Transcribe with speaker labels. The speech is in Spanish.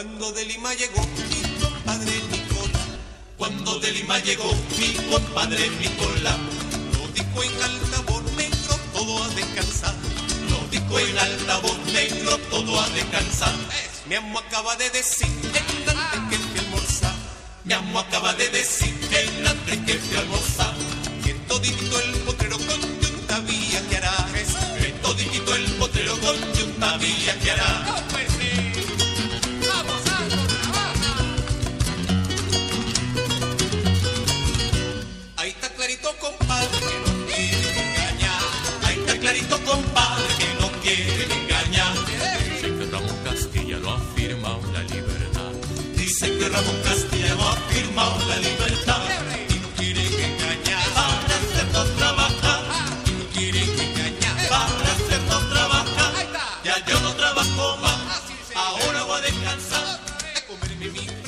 Speaker 1: Cuando de Lima llegó mi compadre Nicolás,
Speaker 2: cuando de Lima llegó mi compadre Nicolás,
Speaker 1: lo dijo en altavoz negro, todo a descansar.
Speaker 2: lo dijo en altavoz negro, todo a descansar.
Speaker 1: Mi amo acaba de decir antes que fui a almorzar,
Speaker 2: Mi amo acaba de decir antes que fui a almorzar,
Speaker 1: que todito el potrero con yunta viajará.
Speaker 2: que todito el potrero con yunta viajará.
Speaker 1: Ahí está clarito, compadre, que no quiere engañar.
Speaker 2: Ahí está clarito, compadre, que no quiere engañar.
Speaker 3: Dice que Ramón Castilla no ha firmado la libertad.
Speaker 2: Dice que Ramón Castilla no ha firmado la libertad.
Speaker 1: Y no quieren engañar,
Speaker 2: Para hacernos trabajar,
Speaker 1: y no quieren engañar.
Speaker 2: para hacernos trabajar.
Speaker 1: Ahí está.
Speaker 2: Ya yo no trabajo más, ahora voy a descansar.
Speaker 1: A comerme mi